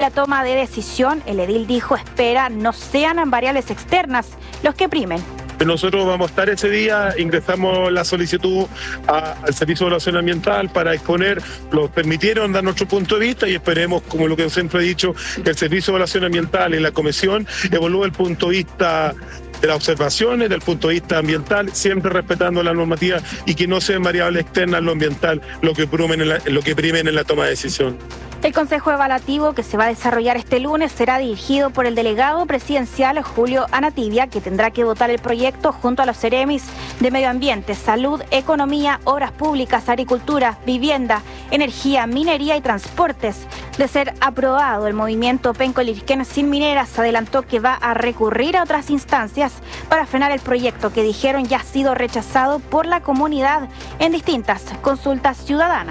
la toma de decisión, el edil dijo espera no sean variables externas los que primen. Nosotros vamos a estar ese día, ingresamos la solicitud al Servicio de Evaluación Ambiental para exponer, nos permitieron dar nuestro punto de vista y esperemos, como lo que siempre he dicho, que el Servicio de Evaluación Ambiental y la Comisión evalúe el punto de vista de las observaciones, del punto de vista ambiental, siempre respetando la normativa y que no sean variables externas lo ambiental lo que primen en la toma de decisión. El Consejo Evaluativo que se va a desarrollar este lunes será dirigido por el delegado presidencial Julio Anatibia, que tendrá que votar el proyecto junto a los seremis de Medio Ambiente, Salud, Economía, Obras Públicas, Agricultura, Vivienda, Energía, Minería y Transportes. De ser aprobado, el movimiento Penco Lirquén Sin Mineras adelantó que va a recurrir a otras instancias para frenar el proyecto que dijeron ya ha sido rechazado por la comunidad en distintas consultas ciudadanas.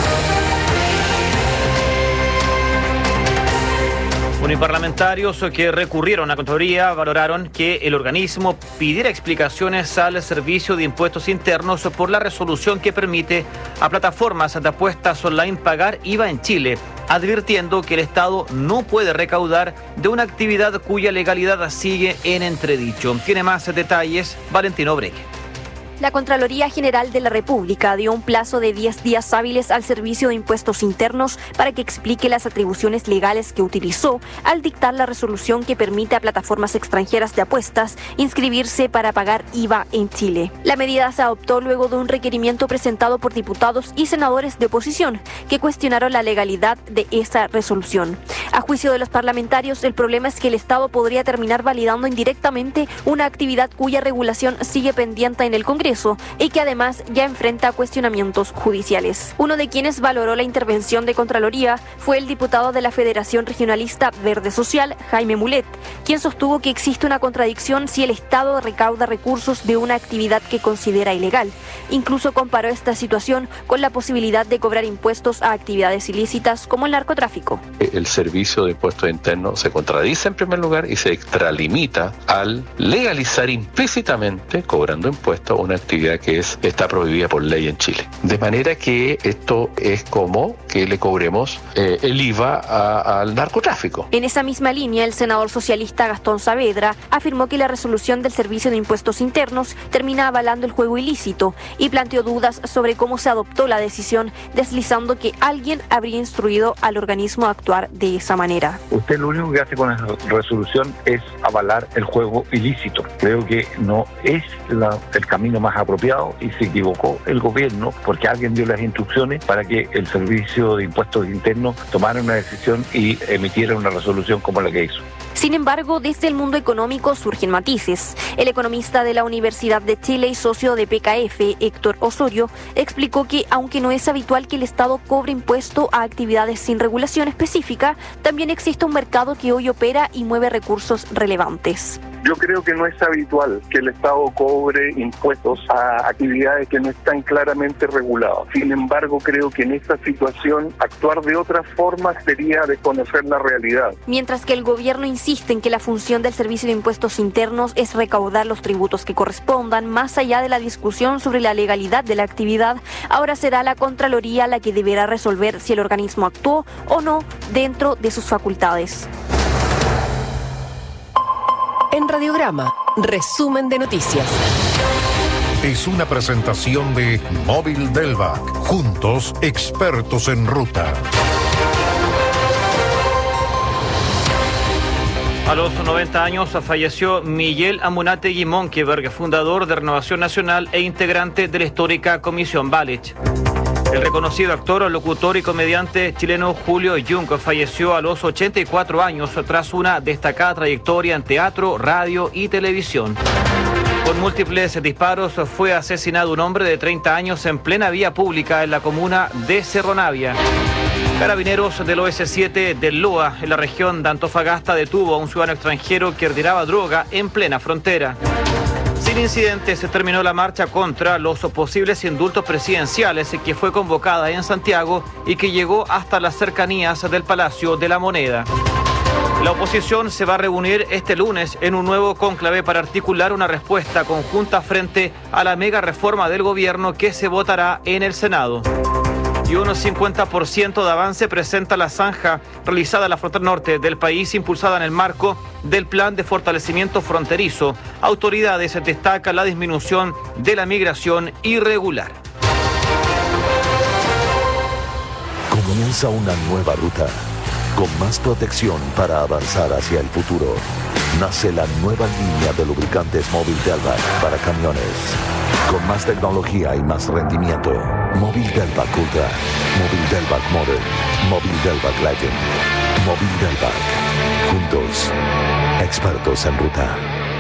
Uniparlamentarios que recurrieron a Contraloría valoraron que el organismo pidiera explicaciones al Servicio de Impuestos Internos por la resolución que permite a plataformas de apuestas online pagar IVA en Chile, advirtiendo que el Estado no puede recaudar de una actividad cuya legalidad sigue en entredicho. Tiene más detalles Valentino Breque. La Contraloría General de la República dio un plazo de 10 días hábiles al Servicio de Impuestos Internos para que explique las atribuciones legales que utilizó al dictar la resolución que permite a plataformas extranjeras de apuestas inscribirse para pagar IVA en Chile. La medida se adoptó luego de un requerimiento presentado por diputados y senadores de oposición que cuestionaron la legalidad de esa resolución. A juicio de los parlamentarios, el problema es que el Estado podría terminar validando indirectamente una actividad cuya regulación sigue pendiente en el Congreso y que además ya enfrenta cuestionamientos judiciales. Uno de quienes valoró la intervención de Contraloría fue el diputado de la Federación Regionalista Verde Social, Jaime Mulet, quien sostuvo que existe una contradicción si el Estado recauda recursos de una actividad que considera ilegal. Incluso comparó esta situación con la posibilidad de cobrar impuestos a actividades ilícitas como el narcotráfico. El Servicio de Impuestos Internos se contradice en primer lugar y se extralimita al legalizar implícitamente cobrando impuestos a una actividad que está prohibida por ley en Chile. De manera que esto es como que le cobremos el IVA al narcotráfico. En esa misma línea, el senador socialista Gastón Saavedra afirmó que la resolución del Servicio de Impuestos Internos termina avalando el juego ilícito y planteó dudas sobre cómo se adoptó la decisión, deslizando que alguien habría instruido al organismo a actuar de esa manera. Usted lo único que hace con esa resolución es avalar el juego ilícito. Creo que no es el camino más apropiado y se equivocó el gobierno porque alguien dio las instrucciones para que el Servicio de Impuestos Internos tomara una decisión y emitiera una resolución como la que hizo. Sin embargo, desde el mundo económico surgen matices. El economista de la Universidad de Chile y socio de PKF, Héctor Osorio, explicó que aunque no es habitual que el Estado cobre impuesto a actividades sin regulación específica, también existe un mercado que hoy opera y mueve recursos relevantes. Yo creo que no es habitual que el Estado cobre impuestos a actividades que no están claramente reguladas. Sin embargo, creo que en esta situación actuar de otra forma sería desconocer la realidad. Mientras que el gobierno insiste en que la función del Servicio de Impuestos Internos es recaudar los tributos que correspondan, más allá de la discusión sobre la legalidad de la actividad, ahora será la Contraloría la que deberá resolver si el organismo actuó o no dentro de sus facultades. En Radiograma, resumen de noticias. Es una presentación de Móvil Delvac. Juntos, expertos en ruta. A los 90 años falleció Miguel Amunátegui Monkeberg, fundador de Renovación Nacional e integrante de la histórica Comisión Balich. El reconocido actor, locutor y comediante chileno Julio Jung falleció a los 84 años tras una destacada trayectoria en teatro, radio y televisión. Con múltiples disparos fue asesinado un hombre de 30 años en plena vía pública en la comuna de Cerro Navia. Carabineros del OS7 del LOA en la región de Antofagasta detuvo a un ciudadano extranjero que retiraba droga en plena frontera. Sin incidentes se terminó la marcha contra los posibles indultos presidenciales que fue convocada en Santiago y que llegó hasta las cercanías del Palacio de la Moneda. La oposición se va a reunir este lunes en un nuevo cónclave para articular una respuesta conjunta frente a la mega reforma del gobierno que se votará en el Senado. Y un 50% de avance presenta la zanja realizada en la frontera norte del país, impulsada en el marco del Plan de Fortalecimiento Fronterizo. Autoridades destacan la disminución de la migración irregular. Comienza una nueva ruta, con más protección para avanzar hacia el futuro. Nace la nueva línea de lubricantes Móvil Delvac para camiones. Con más tecnología y más rendimiento. Móvil Delvac Ultra, Móvil Delvac Modern, Móvil Delvac Legend, Móvil Delvac. Juntos, expertos en ruta.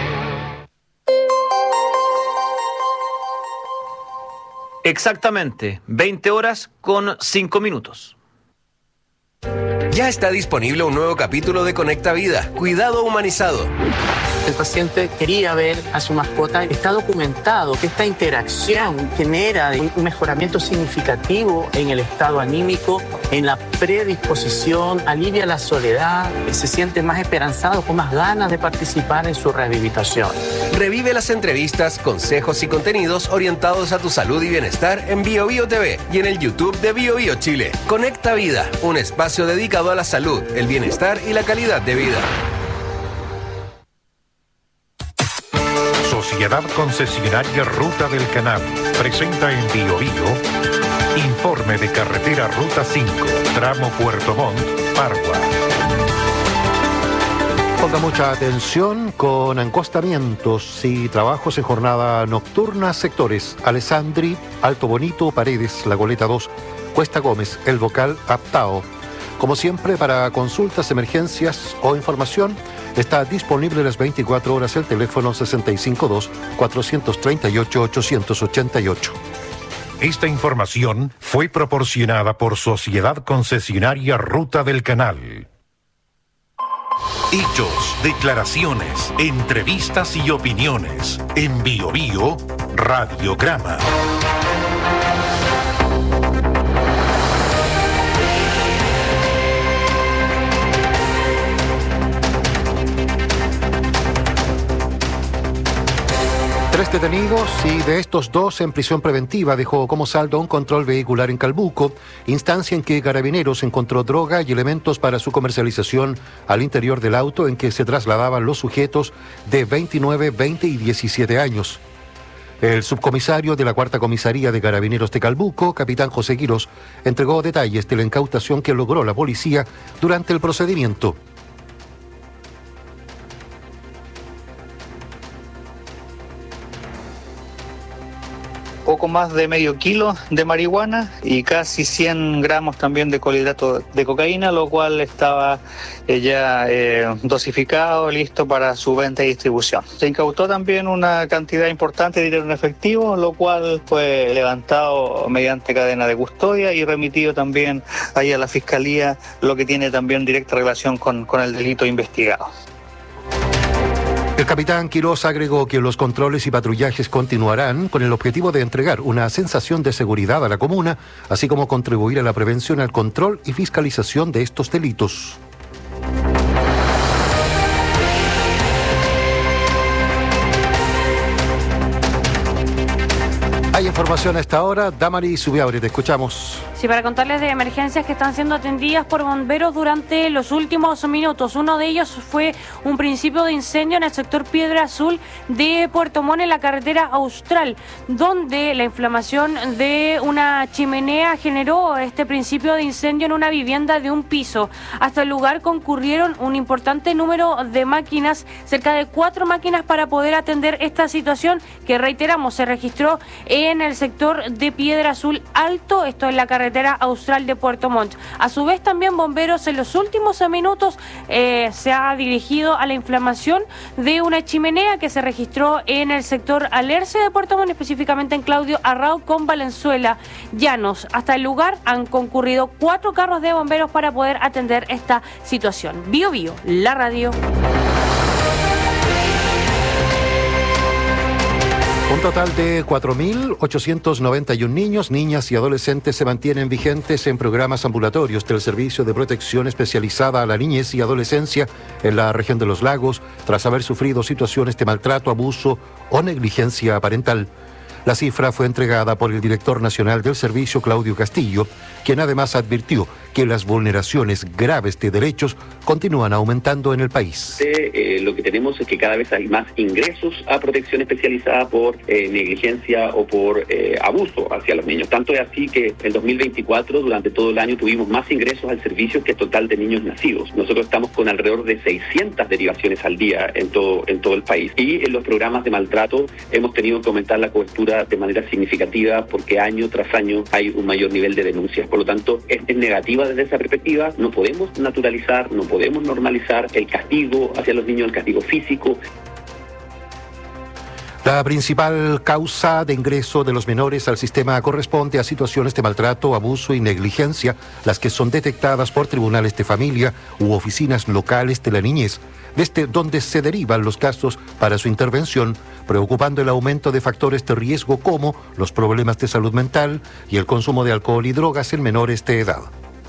Exactamente, 20 horas con 5 minutos. Ya está disponible un nuevo capítulo de Conecta Vida, Cuidado Humanizado. El paciente quería ver a su mascota. Está documentado que esta interacción genera un mejoramiento significativo en el estado anímico, en la predisposición, alivia la soledad, se siente más esperanzado, con más ganas de participar en su rehabilitación. Revive las entrevistas, consejos y contenidos orientados a tu salud y bienestar en BioBio TV y en el YouTube de BioBio Chile. Conecta Vida, un espacio dedicado a la salud, el bienestar y la calidad de vida. Sociedad Concesionaria Ruta del Canal presenta en BioBio informe de carretera Ruta 5, tramo Puerto Montt, Pargua. Ponga mucha atención con encostamientos y trabajos en jornada nocturna. Sectores Alessandri, Alto Bonito, Paredes, La Goleta 2, Cuesta Gómez, El Bocal, Aptao. Como siempre, para consultas, emergencias o información, está disponible las 24 horas el teléfono 652-438-888. Esta información fue proporcionada por Sociedad Concesionaria Ruta del Canal. Hechos, declaraciones, entrevistas y opiniones. En BioBio, Radiograma. Tres detenidos y de estos 2 en prisión preventiva dejó como saldo un control vehicular en Calbuco, instancia en que Carabineros encontró droga y elementos para su comercialización al interior del auto en que se trasladaban los sujetos de 29, 20 y 17 años. El subcomisario de la Cuarta Comisaría de Carabineros de Calbuco, capitán José Quirós, entregó detalles de la incautación que logró la policía durante el procedimiento. Poco más de medio kilo de marihuana y casi 100 gramos también de clorhidrato de cocaína, lo cual estaba ya dosificado, listo para su venta y distribución. Se incautó también una cantidad importante de dinero en efectivo, lo cual fue levantado mediante cadena de custodia y remitido también ahí a la Fiscalía, lo que tiene también directa relación con el delito investigado. El capitán Quirós agregó que los controles y patrullajes continuarán con el objetivo de entregar una sensación de seguridad a la comuna, así como contribuir a la prevención, al control y fiscalización de estos delitos. Hay información a esta hora. Damari Subiabre, te escuchamos. Sí, para contarles de emergencias que están siendo atendidas por bomberos durante los últimos minutos. Uno de ellos fue un principio de incendio en el sector Piedra Azul de Puerto Montt, en la carretera Austral, donde la inflamación de una chimenea generó este principio de incendio en una vivienda de un piso. Hasta el lugar concurrieron un importante número de máquinas, cerca de 4 máquinas, para poder atender esta situación que, reiteramos, se registró en el sector de Piedra Azul Alto, esto en la carretera Austral de Puerto Montt. A su vez, también bomberos en los últimos minutos se ha dirigido a la inflamación de una chimenea que se registró en el sector Alerce de Puerto Montt, específicamente en Claudio Arrao con Valenzuela Llanos. Hasta el lugar han concurrido 4 carros de bomberos para poder atender esta situación. BioBio, la radio. Un total de 4.891 niños, niñas y adolescentes se mantienen vigentes en programas ambulatorios del Servicio de Protección Especializada a la Niñez y Adolescencia en la región de Los Lagos, tras haber sufrido situaciones de maltrato, abuso o negligencia parental. La cifra fue entregada por el director nacional del servicio, Claudio Castillo, quien además advirtió que las vulneraciones graves de derechos continúan aumentando en el país. Lo que tenemos es que cada vez hay más ingresos a protección especializada por negligencia o por abuso hacia los niños. Tanto es así que en 2024, durante todo el año, tuvimos más ingresos al servicio que el total de niños nacidos. Nosotros estamos con alrededor de 600 derivaciones al día en todo el país. Y en los programas de maltrato hemos tenido que aumentar la cobertura de manera significativa porque año tras año hay un mayor nivel de denuncias. Por lo tanto, es negativa desde esa perspectiva. No podemos naturalizar, no podemos normalizar el castigo hacia los niños, el castigo físico. La principal causa de ingreso de los menores al sistema corresponde a situaciones de maltrato, abuso y negligencia, las que son detectadas por tribunales de familia u oficinas locales de la niñez, desde donde se derivan los casos para su intervención, preocupando el aumento de factores de riesgo como los problemas de salud mental y el consumo de alcohol y drogas en menores de edad.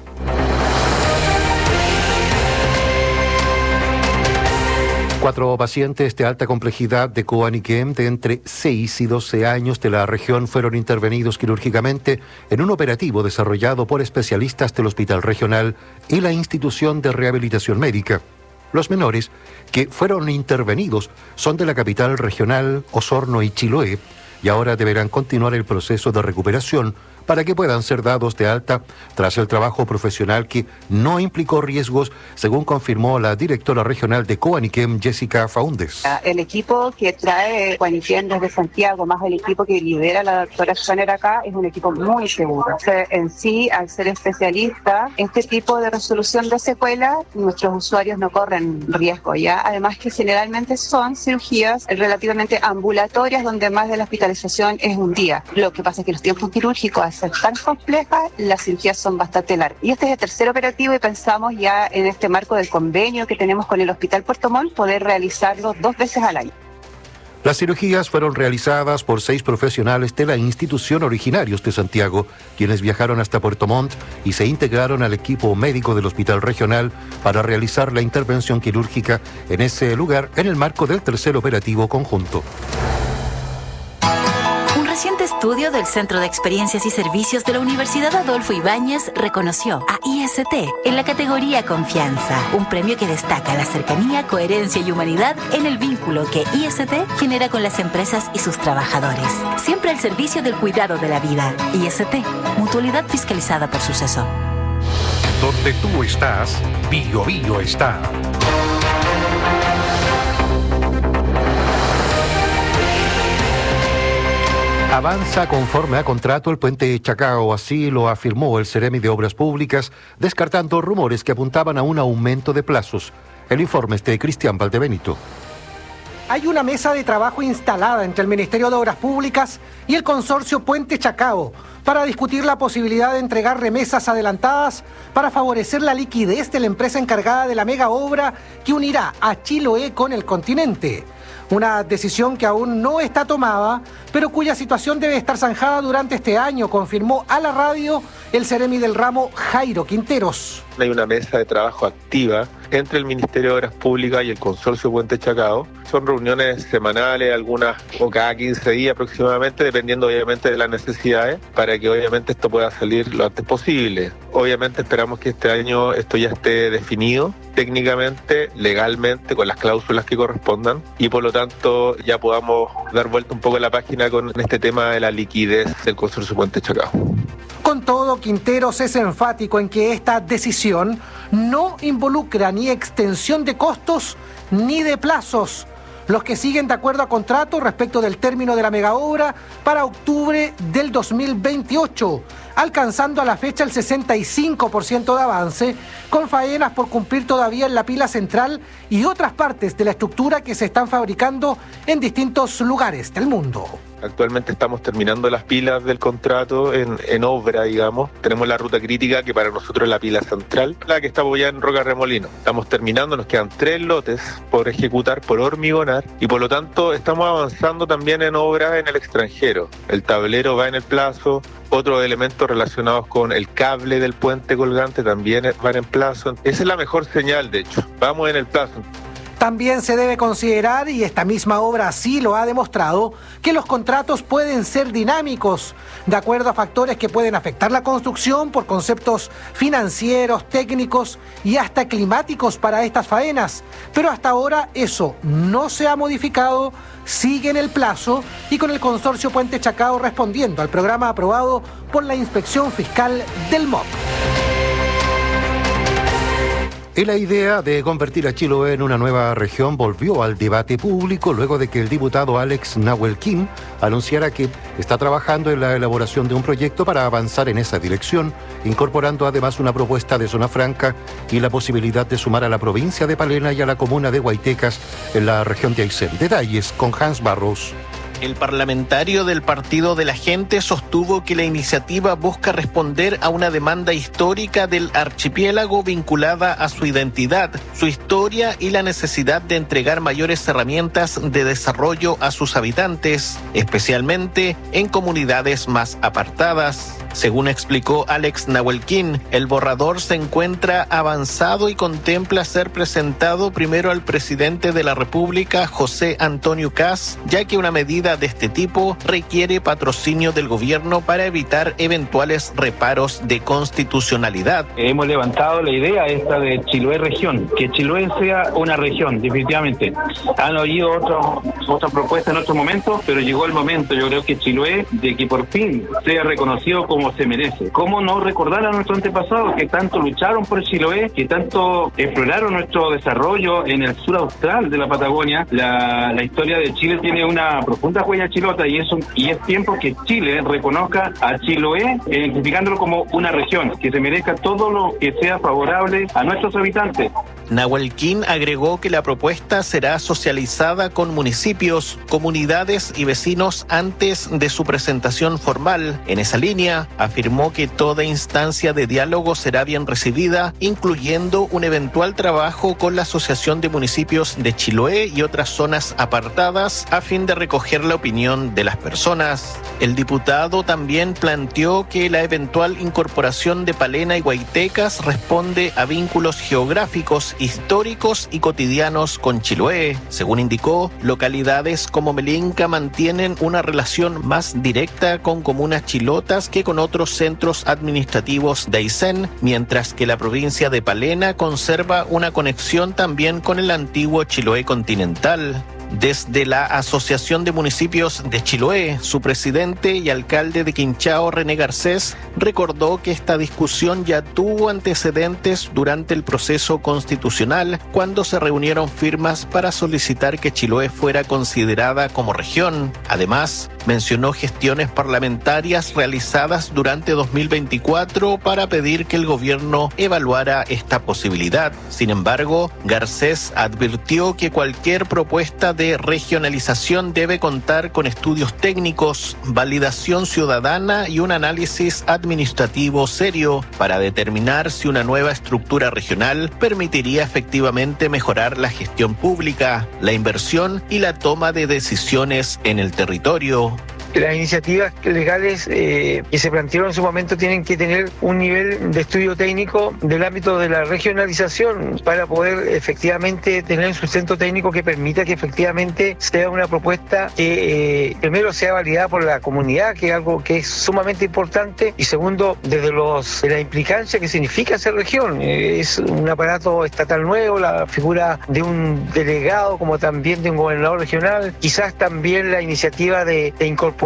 Cuatro pacientes de alta complejidad de Coaniquem de entre 6 y 12 años de la región fueron intervenidos quirúrgicamente en un operativo desarrollado por especialistas del Hospital Regional y la Institución de Rehabilitación Médica. Los menores que fueron intervenidos son de la capital regional, Osorno y Chiloé, y ahora deberán continuar el proceso de recuperación para que puedan ser dados de alta tras el trabajo profesional que no implicó riesgos, según confirmó la directora regional de Coaniquem, Jessica Faúndez. El equipo que trae Coaniquem desde Santiago, más el equipo que lidera la doctora Schoener acá, es un equipo muy seguro. O sea, en sí, al ser especialista, este tipo de resolución de secuelas, nuestros usuarios no corren riesgo, ¿ya? Además que generalmente son cirugías relativamente ambulatorias, donde más de la hospitalización es un día. Lo que pasa es que los tiempos quirúrgicos, al ser tan complejas, las cirugías son bastante largas. Y este es el tercer operativo y pensamos ya en este marco del convenio que tenemos con el Hospital Puerto Montt poder realizarlo 2 veces al año. Las cirugías fueron realizadas por 6 profesionales de la institución originarios de Santiago, quienes viajaron hasta Puerto Montt y se integraron al equipo médico del Hospital Regional para realizar la intervención quirúrgica en ese lugar en el marco del tercer operativo conjunto. Un reciente estudio del Centro de Experiencias y Servicios de la Universidad Adolfo Ibáñez reconoció a IST en la categoría Confianza, un premio que destaca la cercanía, coherencia y humanidad en el vínculo que IST genera con las empresas y sus trabajadores. Siempre al servicio del cuidado de la vida. IST, mutualidad fiscalizada por Suceso. Donde tú estás, Bio Bio está. Avanza conforme a contrato el puente Chacao, así lo afirmó el Ceremi de Obras Públicas, descartando rumores que apuntaban a un aumento de plazos. El informe es de Cristian Valdebenito. Hay una mesa de trabajo instalada entre el Ministerio de Obras Públicas y el consorcio Puente Chacao para discutir la posibilidad de entregar remesas adelantadas para favorecer la liquidez de la empresa encargada de la mega obra que unirá a Chiloé con el continente. Una decisión que aún no está tomada, pero cuya situación debe estar zanjada durante este año, confirmó a la radio el Ceremi del ramo, Jairo Quinteros. Hay una mesa de trabajo activa entre el Ministerio de Obras Públicas y el Consorcio Puente Chacao. Son reuniones semanales, algunas o cada 15 días aproximadamente, dependiendo obviamente de las necesidades, para que obviamente esto pueda salir lo antes posible. Obviamente esperamos que este año esto ya esté definido técnicamente, legalmente, con las cláusulas que correspondan, y por lo tanto ya podamos dar vuelta un poco a la página con este tema de la liquidez del Consorcio Puente Chacao. Con todo, Quinteros es enfático en que esta decisión no involucra ni extensión de costos ni de plazos, los que siguen de acuerdo a contrato respecto del término de la megaobra para octubre del 2028, alcanzando a la fecha el 65% de avance, con faenas por cumplir todavía en la pila central y otras partes de la estructura que se están fabricando en distintos lugares del mundo. Actualmente estamos terminando las pilas del contrato en obra, digamos. Tenemos la ruta crítica, que para nosotros es la pila central, la que está apoyada en Roca Remolino. Estamos terminando, nos quedan 3 lotes por ejecutar, por hormigonar, y por lo tanto estamos avanzando también en obras en el extranjero. El tablero va en el plazo, otros elementos relacionados con el cable del puente colgante también van en plazo. Esa es la mejor señal, de hecho. Vamos en el plazo. También se debe considerar, y esta misma obra así lo ha demostrado, que los contratos pueden ser dinámicos, de acuerdo a factores que pueden afectar la construcción por conceptos financieros, técnicos y hasta climáticos para estas faenas. Pero hasta ahora eso no se ha modificado, sigue en el plazo y con el consorcio Puente Chacao respondiendo al programa aprobado por la Inspección Fiscal del MOP. La idea de convertir a Chiloé en una nueva región volvió al debate público luego de que el diputado Alex Nahuelquín anunciara que está trabajando en la elaboración de un proyecto para avanzar en esa dirección, incorporando además una propuesta de zona franca y la posibilidad de sumar a la provincia de Palena y a la comuna de Guaitecas en la región de Aysén. Detalles con Hans Barros. El parlamentario del Partido de la Gente sostuvo que la iniciativa busca responder a una demanda histórica del archipiélago vinculada a su identidad, su historia y la necesidad de entregar mayores herramientas de desarrollo a sus habitantes, especialmente en comunidades más apartadas. Según explicó Alex Nahuelquín, el borrador se encuentra avanzado y contempla ser presentado primero al presidente de la República, José Antonio Kast, ya que una medida de este tipo requiere patrocinio del gobierno para evitar eventuales reparos de constitucionalidad. Hemos levantado la idea esta de Chiloé región, que Chiloé sea una región, definitivamente. Han oído otra propuesta en otro momento, pero llegó el momento, yo creo que Chiloé, de que por fin sea reconocido como se merece. ¿Cómo no recordar a nuestros antepasados que tanto lucharon por Chiloé, que tanto exploraron nuestro desarrollo en el sur austral de la Patagonia? La historia de Chile tiene una profunda huella chilota y es tiempo que Chile reconozca a Chiloé, identificándolo como una región, que se merezca todo lo que sea favorable a nuestros habitantes. Nahuelquín agregó que la propuesta será socializada con municipios, comunidades y vecinos antes de su presentación formal. En esa línea, afirmó que toda instancia de diálogo será bien recibida, incluyendo un eventual trabajo con la Asociación de Municipios de Chiloé y otras zonas apartadas, a fin de recoger la opinión de las personas. El diputado también planteó que la eventual incorporación de Palena y Guaitecas responde a vínculos geográficos, históricos y cotidianos con Chiloé. Según indicó, localidades como Melinca mantienen una relación más directa con comunas chilotas que con otros centros administrativos de Aysén, mientras que la provincia de Palena conserva una conexión también con el antiguo Chiloé continental. Desde la Asociación de Municipios de Chiloé, su presidente y alcalde de Quinchao, René Garcés, recordó que esta discusión ya tuvo antecedentes durante el proceso constitucional, cuando se reunieron firmas para solicitar que Chiloé fuera considerada como región. Además, mencionó gestiones parlamentarias realizadas durante 2024 para pedir que el gobierno evaluara esta posibilidad. Sin embargo, Garcés advirtió que cualquier propuesta de regionalización debe contar con estudios técnicos, validación ciudadana y un análisis administrativo serio para determinar si una nueva estructura regional permitiría efectivamente mejorar la gestión pública, la inversión y la toma de decisiones en el territorio. Las iniciativas legales que se plantearon en su momento tienen que tener un nivel de estudio técnico del ámbito de la regionalización para poder efectivamente tener un sustento técnico que permita que efectivamente sea una propuesta que primero sea validada por la comunidad, que es algo que es sumamente importante, y segundo, desde la implicancia que significa ser región. Es un aparato estatal nuevo, la figura de un delegado como también de un gobernador regional, quizás también la iniciativa de incorporar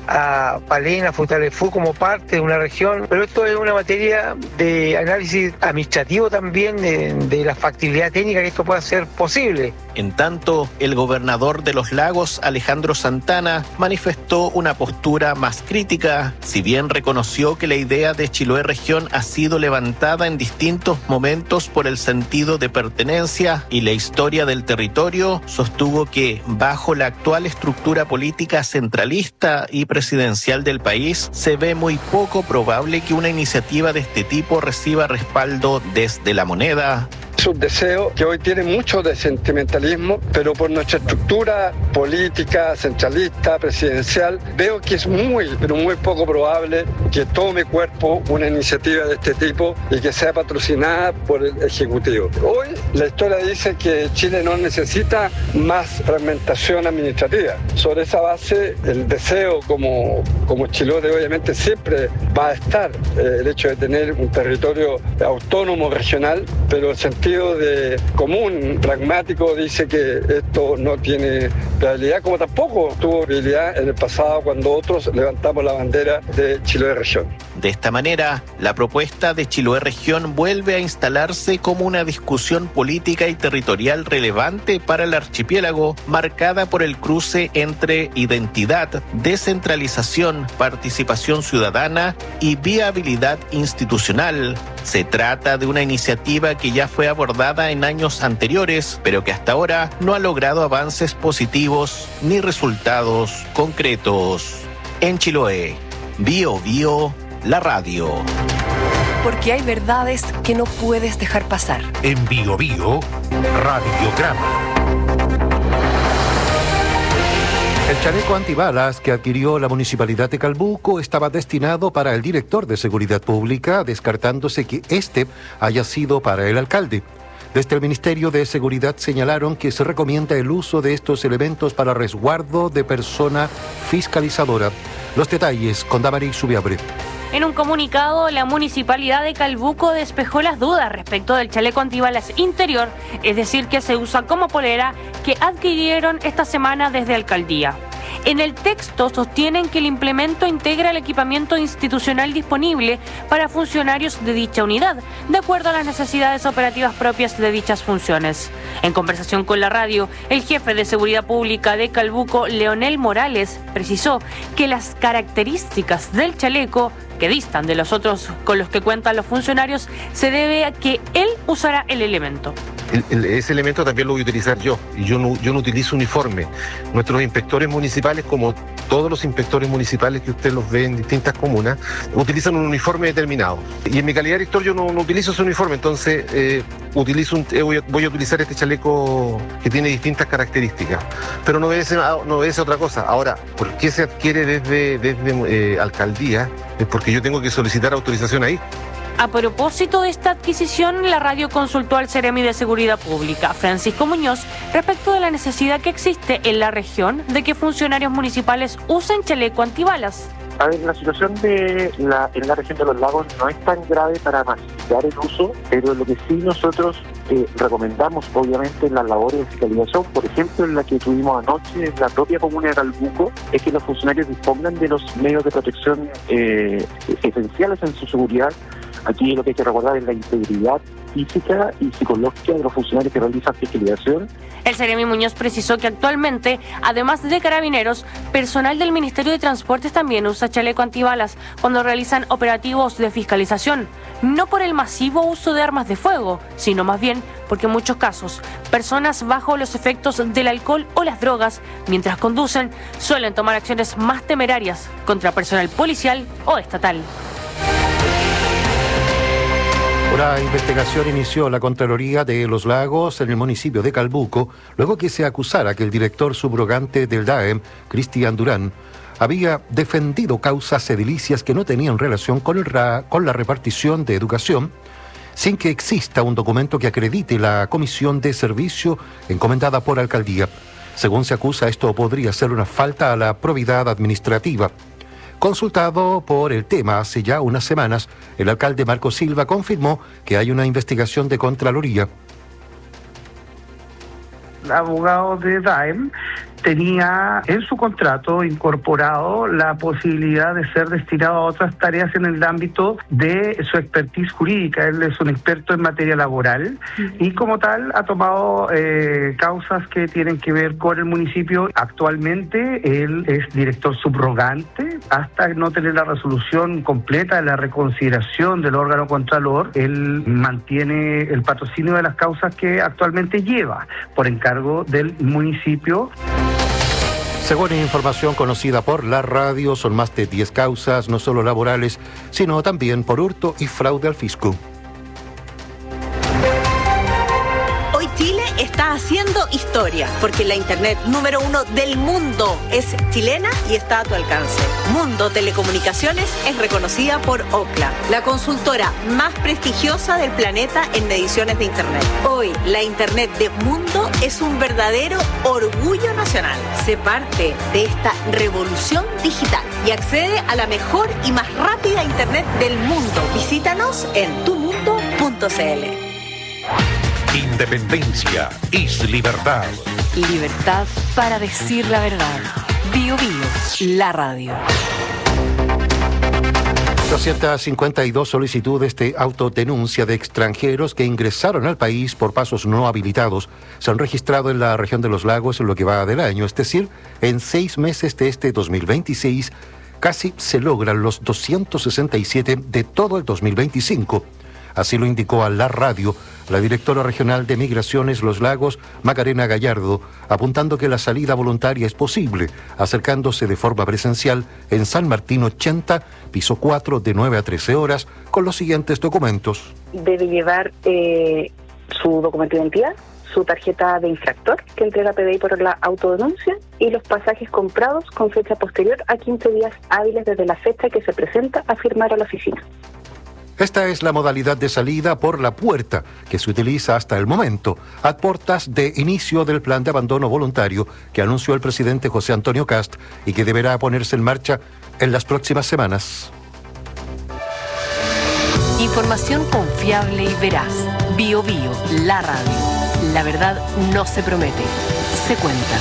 a Palena, Futaleufú como parte de una región, pero esto es una materia de análisis administrativo también de la factibilidad técnica que esto pueda ser posible. En tanto, el gobernador de Los Lagos, Alejandro Santana, manifestó una postura más crítica. Si bien reconoció que la idea de Chiloé región ha sido levantada en distintos momentos por el sentido de pertenencia y la historia del territorio, sostuvo que bajo la actual estructura política centralista y presidencial del país, se ve muy poco probable que una iniciativa de este tipo reciba respaldo desde la moneda. Es un deseo que hoy tiene mucho de sentimentalismo, pero por nuestra estructura política, centralista, presidencial, veo que es pero muy poco probable que tome cuerpo una iniciativa de este tipo y que sea patrocinada por el Ejecutivo. Hoy la historia dice que Chile no necesita más fragmentación administrativa. Sobre esa base, el deseo como chilote obviamente siempre va a estar, el hecho de tener un territorio autónomo regional, pero el sentido de común, pragmático, dice que esto no tiene viabilidad, como tampoco tuvo viabilidad en el pasado cuando otros levantamos la bandera de Chiloé Región. De esta manera, la propuesta de Chiloé Región vuelve a instalarse como una discusión política y territorial relevante para el archipiélago, marcada por el cruce entre identidad, descentralización, participación ciudadana y viabilidad institucional. Se trata de una iniciativa que ya fue abordada en años anteriores, pero que hasta ahora no ha logrado avances positivos ni resultados concretos. En Chiloé, Bio Bio, la radio. Porque hay verdades que no puedes dejar pasar. En Bio Bio, radiograma. El chaleco antibalas que adquirió la Municipalidad de Calbuco estaba destinado para el director de Seguridad Pública, descartándose que este haya sido para el alcalde. Desde el Ministerio de Seguridad señalaron que se recomienda el uso de estos elementos para resguardo de persona fiscalizadora. Los detalles con Damaris Subiabre. En un comunicado, la Municipalidad de Calbuco despejó las dudas respecto del chaleco antibalas interior, es decir, que se usa como polera, que adquirieron esta semana desde Alcaldía. En el texto sostienen que el implemento integra el equipamiento institucional disponible para funcionarios de dicha unidad, de acuerdo a las necesidades operativas propias de dichas funciones. En conversación con la radio, el jefe de Seguridad Pública de Calbuco, Leonel Morales, precisó que las características del chaleco, que distan de los otros con los que cuentan los funcionarios, se debe a que él usará el elemento. Ese elemento también lo voy a utilizar yo, y yo no utilizo uniforme. Nuestros inspectores municipales, como todos los inspectores municipales que usted los ve en distintas comunas, utilizan un uniforme determinado. Y en mi calidad de director yo no utilizo ese uniforme, entonces voy a utilizar este chaleco que tiene distintas características. Pero no obedece a otra cosa. Ahora, ¿por qué se adquiere desde alcaldía? Es porque yo tengo que solicitar autorización ahí. A propósito de esta adquisición, la radio consultó al Seremi de Seguridad Pública, Francisco Muñoz, respecto de la necesidad que existe en la región de que funcionarios municipales usen chaleco antibalas. A ver, la situación en la región de los lagos no es tan grave para masificar el uso, pero lo que sí nosotros recomendamos, obviamente, en las labores de fiscalización, por ejemplo, en la que tuvimos anoche en la propia comuna de Calbuco, es que los funcionarios dispongan de los medios de protección esenciales en su seguridad. Aquí lo que hay que recordar es la integridad física y psicológica de los funcionarios que realizan fiscalización. El Seremi Muñoz precisó que actualmente, además de carabineros, personal del Ministerio de Transportes también usa chaleco antibalas cuando realizan operativos de fiscalización, no por el masivo uso de armas de fuego, sino más bien porque en muchos casos, personas bajo los efectos del alcohol o las drogas, mientras conducen, suelen tomar acciones más temerarias contra personal policial o estatal. La investigación inició la Contraloría de Los Lagos en el municipio de Calbuco, luego que se acusara que el director subrogante del DAEM, Cristian Durán, había defendido causas edilicias que no tenían relación con la repartición de educación, sin que exista un documento que acredite la comisión de servicio encomendada por alcaldía. Según se acusa, esto podría ser una falta a la probidad administrativa. Consultado por el tema hace ya unas semanas, el alcalde Marco Silva confirmó que hay una investigación de Contraloría. El abogado de DAEM tenía en su contrato incorporado la posibilidad de ser destinado a otras tareas en el ámbito de su expertise jurídica. Él es un experto en materia laboral y como tal ha tomado causas que tienen que ver con el municipio. Actualmente él es director subrogante hasta no tener la resolución completa de la reconsideración del órgano contralor. Él mantiene el patrocinio de las causas que actualmente lleva por encargo del municipio. Según información conocida por la radio, son más de 10 causas, no solo laborales, sino también por hurto y fraude al fisco. está haciendo historia, porque la Internet número 1 del mundo es chilena y está a tu alcance. Mundo Telecomunicaciones es reconocida por Ookla, la consultora más prestigiosa del planeta en mediciones de Internet. Hoy, la Internet de Mundo es un verdadero orgullo nacional. Sé parte de esta revolución digital y accede a la mejor y más rápida Internet del mundo. Visítanos en tumundo.cl. Independencia es libertad. Libertad para decir la verdad. Bio Bio, la radio. 252 solicitudes de autodenuncia de extranjeros que ingresaron al país por pasos no habilitados se han registrado en la región de los lagos en lo que va del año, es decir, en 6 meses de este 2026, casi se logran los 267 de todo el 2025. Así lo indicó a la radio la directora regional de Migraciones Los Lagos, Macarena Gallardo, apuntando que la salida voluntaria es posible, acercándose de forma presencial en San Martín 80, piso 4, de 9 a 13 horas, con los siguientes documentos. Debe llevar su documento de identidad, su tarjeta de infractor que entrega PDI por la autodenuncia y los pasajes comprados con fecha posterior a 15 días hábiles desde la fecha que se presenta a firmar a la oficina. Esta es la modalidad de salida por la puerta que se utiliza hasta el momento, a puertas de inicio del plan de abandono voluntario que anunció el presidente José Antonio Kast y que deberá ponerse en marcha en las próximas semanas. Información confiable y veraz. Bio Bio, la radio. La verdad no se promete, se cuenta.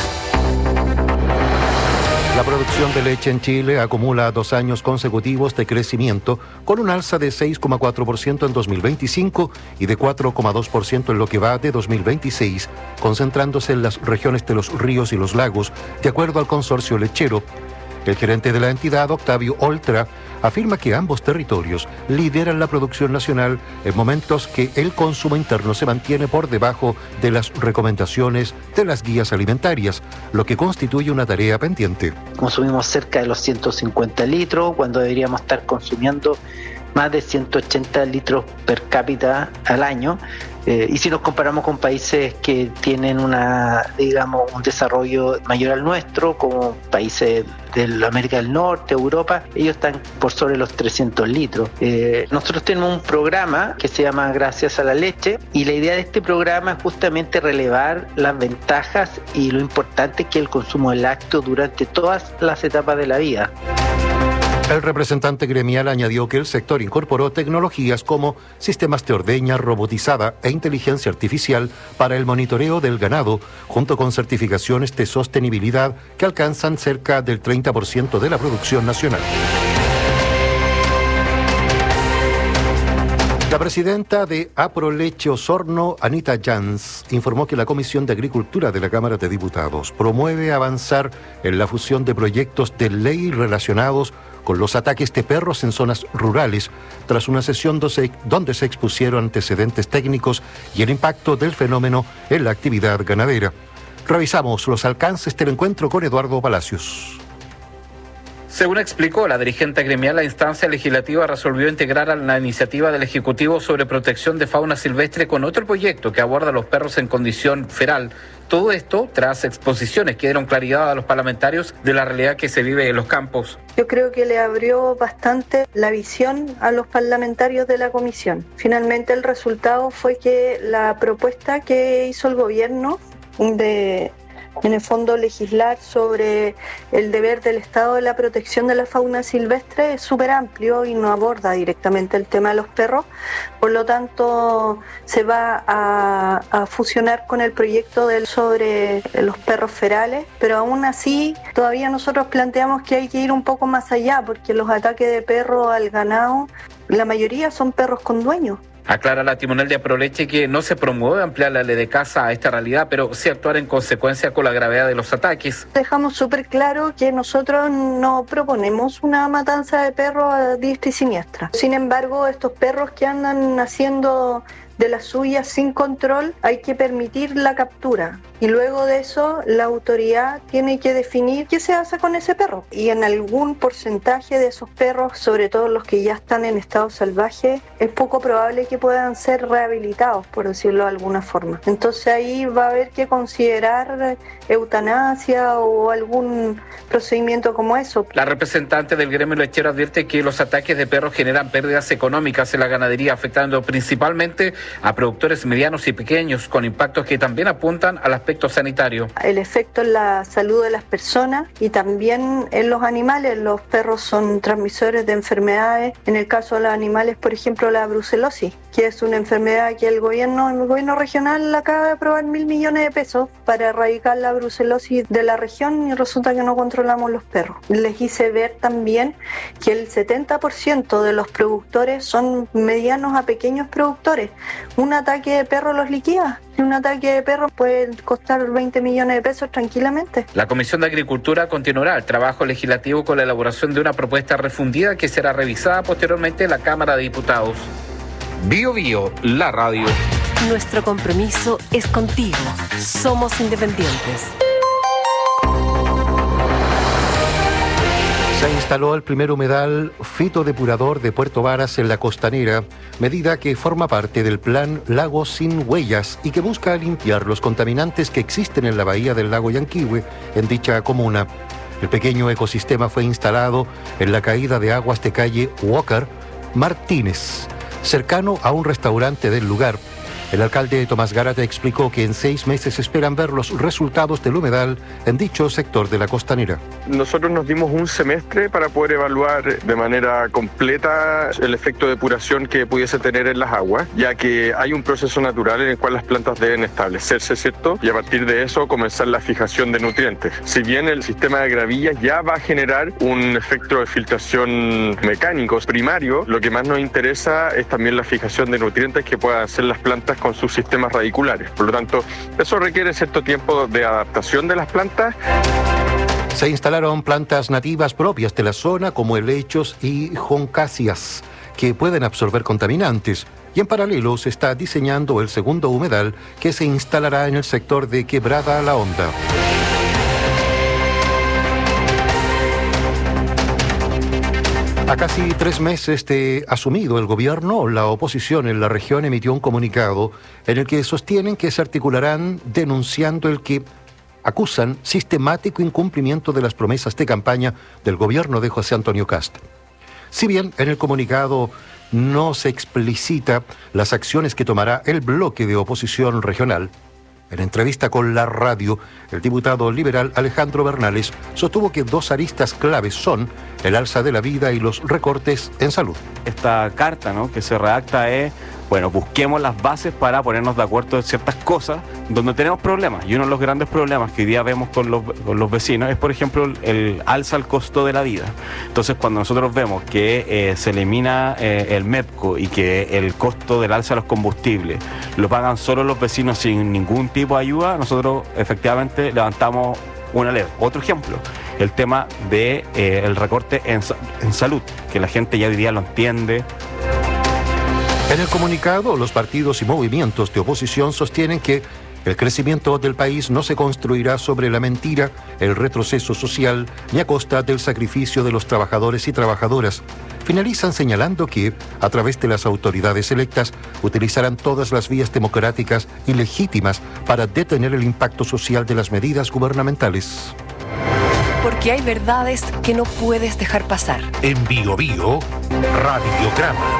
La producción de leche en Chile acumula 2 años consecutivos de crecimiento, con un alza de 6,4% en 2025 y de 4,2% en lo que va de 2026, concentrándose en las regiones de los ríos y los lagos, de acuerdo al consorcio lechero. El gerente de la entidad, Octavio Oltra, afirma que ambos territorios lideran la producción nacional en momentos que el consumo interno se mantiene por debajo de las recomendaciones de las guías alimentarias, lo que constituye una tarea pendiente. Consumimos cerca de los 150 litros, cuando deberíamos estar consumiendo más de 180 litros per cápita al año. Y si nos comparamos con países que tienen un desarrollo mayor al nuestro, como países de América del Norte, Europa, ellos están por sobre los 300 litros. Nosotros tenemos un programa que se llama Gracias a la Leche, y la idea de este programa es justamente relevar las ventajas y lo importante que es el consumo de lácteos durante todas las etapas de la vida. El representante gremial añadió que el sector incorporó tecnologías como sistemas de ordeña robotizada e inteligencia artificial para el monitoreo del ganado, junto con certificaciones de sostenibilidad que alcanzan cerca del 30% de la producción nacional. La presidenta de Aproleche Osorno, Anita Jans, informó que la Comisión de Agricultura de la Cámara de Diputados promueve avanzar en la fusión de proyectos de ley relacionados con los ataques de perros en zonas rurales, tras una sesión donde se expusieron antecedentes técnicos y el impacto del fenómeno en la actividad ganadera. Revisamos los alcances del encuentro con Eduardo Palacios. Según explicó la dirigente gremial, la instancia legislativa resolvió integrar a la iniciativa del Ejecutivo sobre protección de fauna silvestre con otro proyecto que aborda a los perros en condición feral. Todo esto tras exposiciones que dieron claridad a los parlamentarios de la realidad que se vive en los campos. Yo creo que le abrió bastante la visión a los parlamentarios de la comisión. Finalmente el resultado fue que la propuesta que hizo el gobierno de, en el fondo, legislar sobre el deber del Estado de la protección de la fauna silvestre es súper amplio y no aborda directamente el tema de los perros. Por lo tanto, se va a fusionar con el proyecto sobre los perros ferales, pero aún así todavía nosotros planteamos que hay que ir un poco más allá, porque los ataques de perros al ganado, la mayoría son perros con dueños. Aclara la timonel de Aproleche que no se promueve ampliar la ley de caza a esta realidad, pero sí actuar en consecuencia con la gravedad de los ataques. Dejamos súper claro que nosotros no proponemos una matanza de perros a diestra y siniestra. Sin embargo, estos perros que andan haciendo de las suyas sin control, hay que permitir la captura. Y luego de eso, la autoridad tiene que definir qué se hace con ese perro. Y en algún porcentaje de esos perros, sobre todo los que ya están en estado salvaje, es poco probable que puedan ser rehabilitados, por decirlo de alguna forma. Entonces ahí va a haber que considerar eutanasia o algún procedimiento como eso. La representante del gremio lechero advierte que los ataques de perros generan pérdidas económicas en la ganadería, afectando principalmente a productores medianos y pequeños, con impactos que también apuntan al aspecto sanitario. El efecto en la salud de las personas y también en los animales. Los perros son transmisores de enfermedades. En el caso de los animales, por ejemplo, la brucelosis, que es una enfermedad que el gobierno regional acaba de aprobar 1.000 millones de pesos para erradicar la brucelosis de la región, y resulta que no controlamos los perros. Les hice ver también que el 70% de los productores son medianos a pequeños productores. Un ataque de perro los liquida. Un ataque de perro puede costar 20 millones de pesos tranquilamente. La Comisión de Agricultura continuará el trabajo legislativo con la elaboración de una propuesta refundida que será revisada posteriormente en la Cámara de Diputados. Bio Bio, la radio. Nuestro compromiso es contigo. Somos independientes. Se instaló el primer humedal fitodepurador de Puerto Varas en la Costanera, medida que forma parte del plan Lagos sin Huellas y que busca limpiar los contaminantes que existen en la bahía del lago Yanquihue, en dicha comuna. El pequeño ecosistema fue instalado en la caída de aguas de calle Walker Martínez, cercano a un restaurante del lugar. El alcalde Tomás Garata explicó que en 6 meses esperan ver los resultados del humedal en dicho sector de la Costanera. Nosotros nos dimos un semestre para poder evaluar de manera completa el efecto de depuración que pudiese tener en las aguas, ya que hay un proceso natural en el cual las plantas deben establecerse, ¿cierto? Y a partir de eso comenzar la fijación de nutrientes. Si bien el sistema de gravillas ya va a generar un efecto de filtración mecánico primario, lo que más nos interesa es también la fijación de nutrientes que puedan hacer las plantas con sus sistemas radiculares. Por lo tanto, eso requiere cierto tiempo de adaptación de las plantas. Se instalaron plantas nativas propias de la zona como helechos y joncáceas, que pueden absorber contaminantes. Y en paralelo se está diseñando el segundo humedal que se instalará en el sector de Quebrada La Honda. A casi 3 meses de asumido el gobierno, la oposición en la región emitió un comunicado en el que sostienen que se articularán denunciando el que acusan sistemático incumplimiento de las promesas de campaña del gobierno de José Antonio Kast. Si bien en el comunicado no se explicita las acciones que tomará el bloque de oposición regional, en entrevista con la radio, el diputado liberal Alejandro Bernales sostuvo que 2 aristas claves son el alza de la vida y los recortes en salud. Esta carta, ¿no?, que se redacta es, bueno, busquemos las bases para ponernos de acuerdo en ciertas cosas donde tenemos problemas. Y uno de los grandes problemas que hoy día vemos con los vecinos es, por ejemplo, el alza al costo de la vida. Entonces, cuando nosotros vemos que se elimina el MEPCO y que el costo del alza de los combustibles lo pagan solo los vecinos sin ningún tipo de ayuda, nosotros efectivamente levantamos una ley. Otro ejemplo, el tema de el recorte en salud, que la gente ya hoy día lo entiende. En el comunicado, los partidos y movimientos de oposición sostienen que el crecimiento del país no se construirá sobre la mentira, el retroceso social, ni a costa del sacrificio de los trabajadores y trabajadoras. Finalizan señalando que, a través de las autoridades electas, utilizarán todas las vías democráticas y legítimas para detener el impacto social de las medidas gubernamentales. Porque hay verdades que no puedes dejar pasar. En Bio Bio, Radiograma.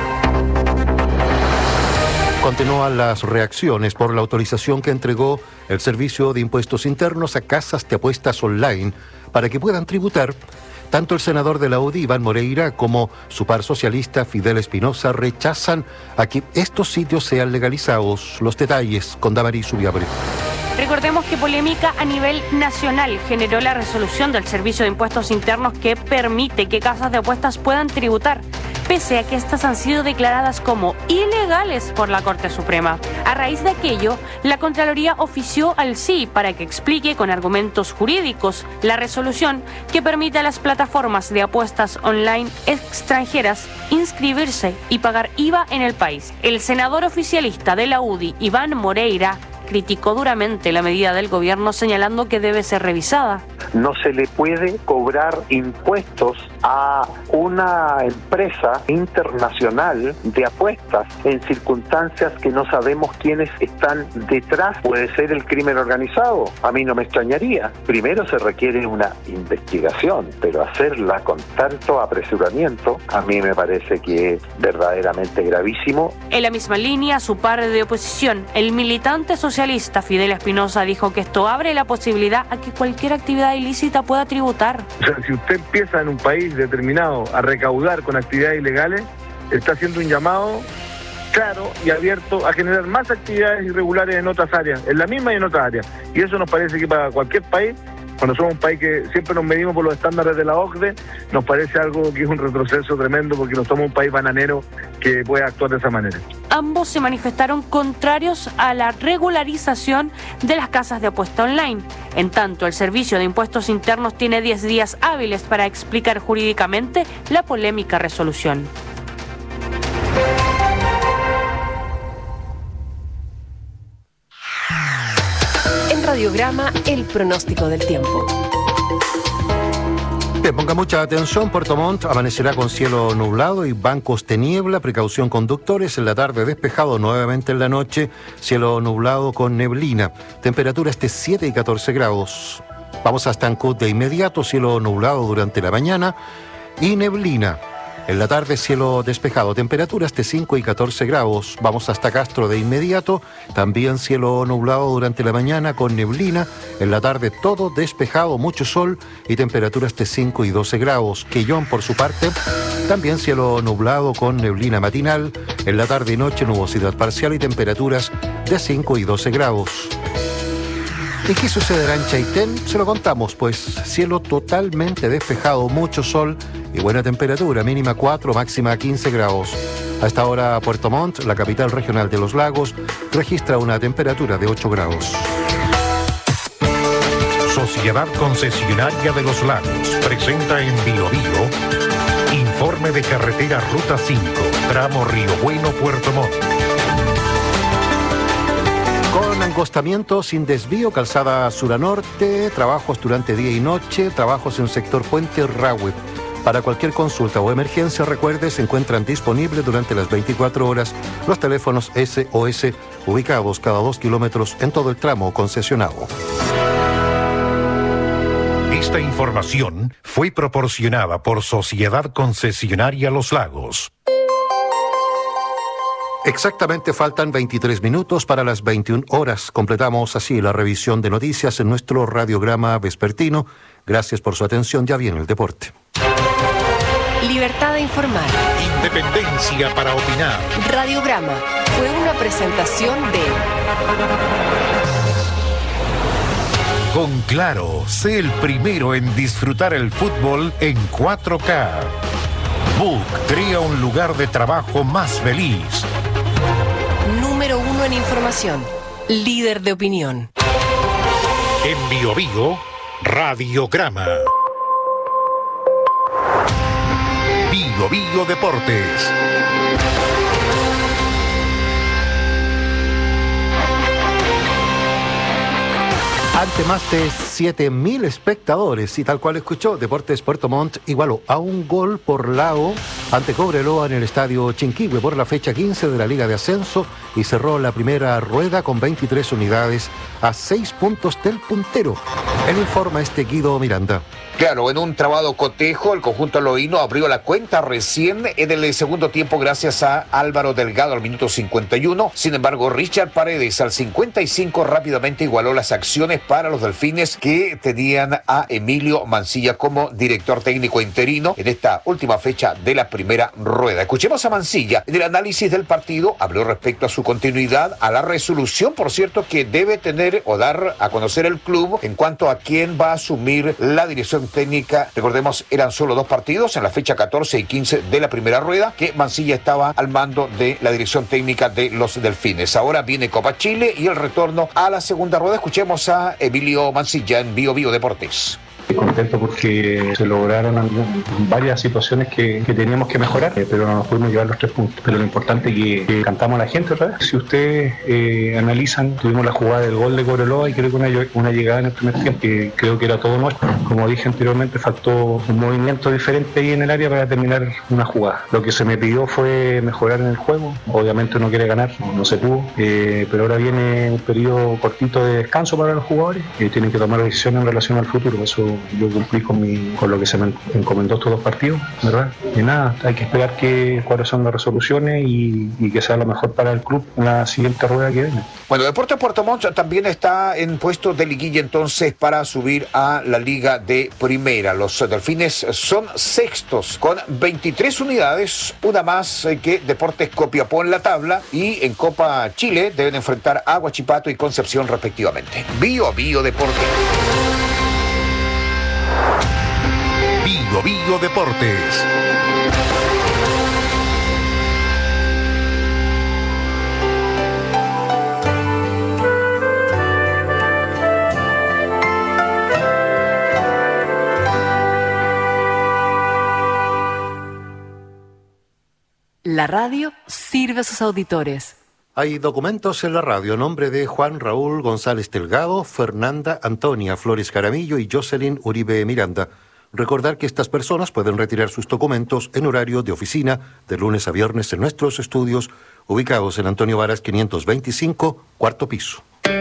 Continúan las reacciones por la autorización que entregó el Servicio de Impuestos Internos a casas de apuestas online para que puedan tributar. Tanto el senador de la UDI, Iván Moreira, como su par socialista, Fidel Espinosa, rechazan a que estos sitios sean legalizados. Los detalles con Damaris Subiabre. Recordemos que polémica a nivel nacional generó la resolución del Servicio de Impuestos Internos que permite que casas de apuestas puedan tributar. pese a que estas han sido declaradas como ilegales por la Corte Suprema. A raíz de aquello, la Contraloría ofició al CSI para que explique con argumentos jurídicos la resolución que permite a las plataformas de apuestas online extranjeras inscribirse y pagar IVA en el país. El senador oficialista de la UDI, Iván Moreira, criticó duramente la medida del gobierno, señalando que debe ser revisada. No se le puede cobrar impuestos a una empresa internacional de apuestas en circunstancias que no sabemos quiénes están detrás. Puede ser el crimen organizado, a mí no me extrañaría. Primero se requiere una investigación, pero hacerla con tanto apresuramiento a mí me parece que es verdaderamente gravísimo. En la misma línea, su par de oposición, el militante socialista Fidel Espinosa, dijo que esto abre la posibilidad a que cualquier actividad ilícita pueda tributar. O sea, si usted empieza en un país determinado a recaudar con actividades ilegales, está haciendo un llamado claro y abierto a generar más actividades irregulares en otras áreas, en la misma y en otras áreas. Y eso nos parece que para cualquier país, cuando somos un país que siempre nos medimos por los estándares de la OCDE, nos parece algo que es un retroceso tremendo porque nos somos un país bananero que puede actuar de esa manera. Ambos se manifestaron contrarios a la regularización de las casas de apuesta online. En tanto, el Servicio de Impuestos Internos tiene 10 días hábiles para explicar jurídicamente la polémica resolución. En Radiograma, el pronóstico del tiempo. Ponga mucha atención, Puerto Montt amanecerá con cielo nublado y bancos de niebla, precaución conductores, en la tarde despejado, nuevamente en la noche, cielo nublado con neblina, temperaturas de 7 y 14 grados. Vamos hasta Ancud de inmediato, cielo nublado durante la mañana y neblina. En la tarde, cielo despejado, temperaturas de 5 y 14 grados. Vamos hasta Castro de inmediato, también cielo nublado durante la mañana con neblina. En la tarde, todo despejado, mucho sol y temperaturas de 5 y 12 grados. Quellón, por su parte, también cielo nublado con neblina matinal. En la tarde y noche, nubosidad parcial y temperaturas de 5 y 12 grados. ¿Y qué sucederá en Chaitén? Se lo contamos, pues cielo totalmente despejado, mucho sol y buena temperatura, mínima 4, máxima 15 grados. A esta hora, Puerto Montt, la capital regional de los lagos, registra una temperatura de 8 grados. Sociedad Concesionaria de los Lagos presenta en Biobío informe de carretera Ruta 5, tramo Río Bueno, Puerto Montt. Con angostamiento sin desvío, calzada sur a norte, trabajos durante día y noche, trabajos en sector Puente Rahue. Para cualquier consulta o emergencia, recuerde, se encuentran disponibles durante las 24 horas los teléfonos SOS ubicados cada 2 kilómetros en todo el tramo concesionado. Esta información fue proporcionada por Sociedad Concesionaria Los Lagos. Exactamente faltan 23 minutos para las 21 horas. Completamos así la revisión de noticias en nuestro radiograma vespertino. Gracias por su atención. Ya viene el deporte. Libertad de informar. Independencia para opinar. Radiograma fue una presentación de... Con Claro, sé el primero en disfrutar el fútbol en 4K. Book crea un lugar de trabajo más feliz. Número 1 en información. Líder de opinión. En Biobío, Radiograma. Biobío Deportes. Ante más de 7.000 espectadores, y tal cual escuchó, Deportes Puerto Montt igualó a un gol por lado ante Cobreloa en el estadio Chinquihue por la fecha 15 de la Liga de Ascenso y cerró la primera rueda con 23 unidades a 6 puntos del puntero. El informa Guido Miranda. Claro, en un trabado cotejo, el conjunto loíno abrió la cuenta recién en el segundo tiempo gracias a Álvaro Delgado al minuto 51. Sin embargo, Richard Paredes al 55 rápidamente igualó las acciones para los delfines que tenían a Emilio Mancilla como director técnico interino en esta última fecha de la primera rueda. Escuchemos a Mancilla. En el análisis del partido habló respecto a su continuidad, a la resolución, por cierto, que debe tener o dar a conocer el club en cuanto a quién va a asumir la dirección dirección técnica. Recordemos, eran solo 2 partidos en la fecha 14 y 15 de la primera rueda que Mancilla estaba al mando de la dirección técnica de los Delfines. Ahora viene Copa Chile y el retorno a la segunda rueda. Escuchemos a Emilio Mancilla en Bio Bio Deportes. Contento porque se lograron varias situaciones que teníamos que mejorar, pero no nos pudimos llevar los 3 puntos. Pero lo importante es que cantamos a la gente otra vez. Si ustedes analizan, tuvimos la jugada del gol de Cobreloa y creo que una llegada en el primer tiempo que creo que era todo nuestro. Como dije anteriormente, faltó un movimiento diferente ahí en el área para terminar una jugada. Lo que se me pidió fue mejorar en el juego. Obviamente uno quiere ganar, no se pudo, pero ahora viene un periodo cortito de descanso para los jugadores que tienen que tomar decisiones en relación al futuro. Eso yo cumplí con lo que se me encomendó estos 2 partidos, ¿verdad? Y nada, hay que esperar cuáles son las resoluciones y que sea lo mejor para el club en la siguiente rueda que viene. Bueno, Deportes Puerto Montt también está en puesto de liguilla entonces para subir a la Liga de Primera. Los Delfines son sextos con 23 unidades, una más que Deportes Copiapó en la tabla, y en Copa Chile deben enfrentar a Huachipato y Concepción respectivamente. Bio Bio Deportes. Bio Bio Deportes. La radio sirve a sus auditores. Hay documentos en la radio a nombre de Juan Raúl González Delgado, Fernanda Antonia Flores Jaramillo y Jocelyn Uribe Miranda. Recordar que estas personas pueden retirar sus documentos en horario de oficina de lunes a viernes en nuestros estudios ubicados en Antonio Varas 525, cuarto piso.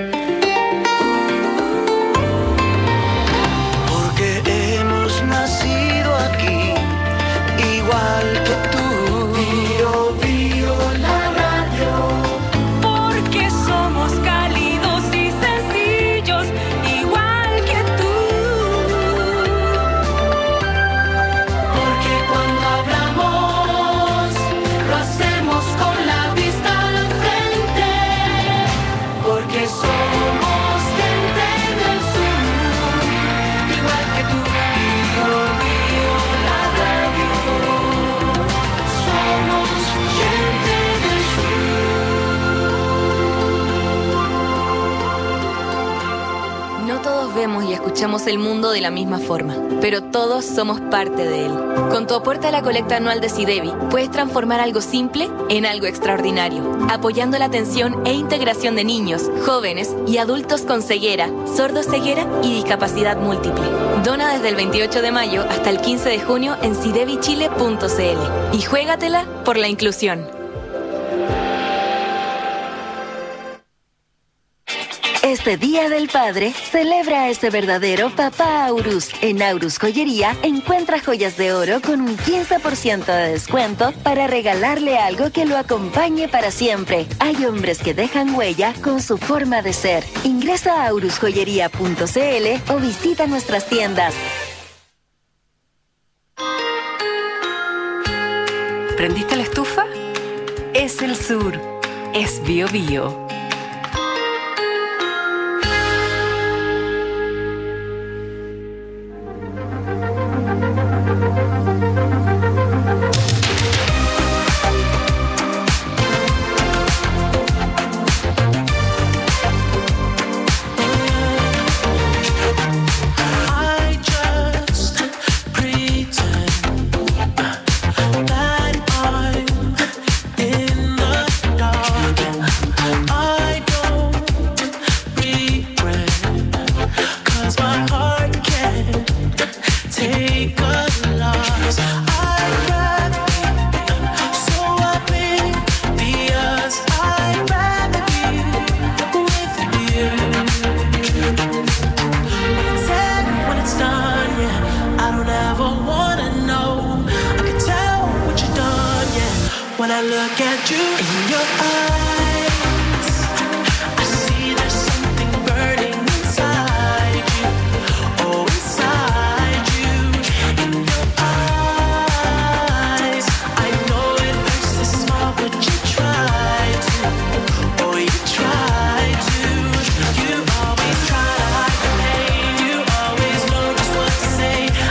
Porque hemos nacido aquí, igual que tú. Bio Bio la radio. Porque somos cálidos y sencillos, igual que tú. Porque cuando hablamos, lo hacemos con la vista al frente. Porque somos gente del sur, igual que tú. Bio Bio la radio. Somos gente del sur. No todos vemos y escuchamos el mundo de la misma forma, pero todos somos parte de él. Con tu aporte a la colecta anual de SIDEBI, puedes transformar algo simple en algo extraordinario, apoyando la atención e integración de niños, jóvenes y adultos con ceguera, sordoceguera y discapacidad múltiple. Dona desde el 28 de mayo hasta el 15 de junio en sidebichile.cl y juégatela por la inclusión. Este Día del Padre, celebra a ese verdadero papá Aurus. En Aurus Joyería, encuentra joyas de oro con un 15% de descuento para regalarle algo que lo acompañe para siempre. Hay hombres que dejan huella con su forma de ser. Ingresa a aurusjoyería.cl o visita nuestras tiendas. ¿Prendiste la estufa? Es el sur. Es Bio Bio. I just pretend that I'm in the dark. I don't regret, 'cause my heart can't take a loss. I'd rather be so oblivious. I'd rather be with you. When it's done, yeah, I don't ever wanna know. I can tell what you've done, yeah. When I look at you in your eyes, I see there's something burning inside you. Oh, inside you. In your eyes, I know it hurts to smile, but you try to. Oh, you try to. You always try to hide the pain. You always know just what to say.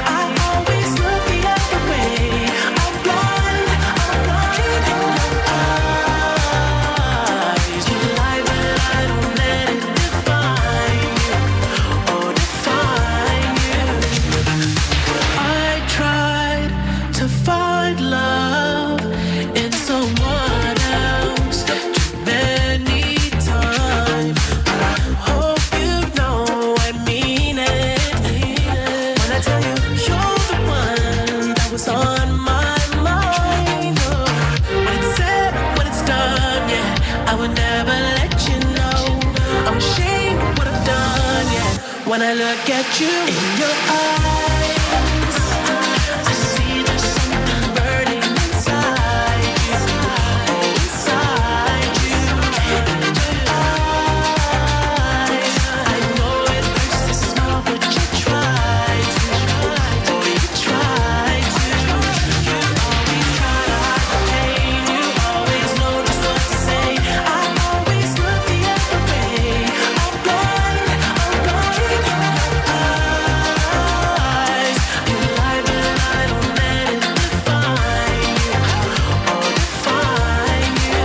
When I look at you in your eyes, I see there's something burning inside you. Oh, inside you. In your eyes, I know it hurts to smile, but you try to. Oh, you try to. You always try to hide the pain. You always know just what to say. I always look the other way. I'm blind. Eyes, you lie, but I don't let it define you or define you.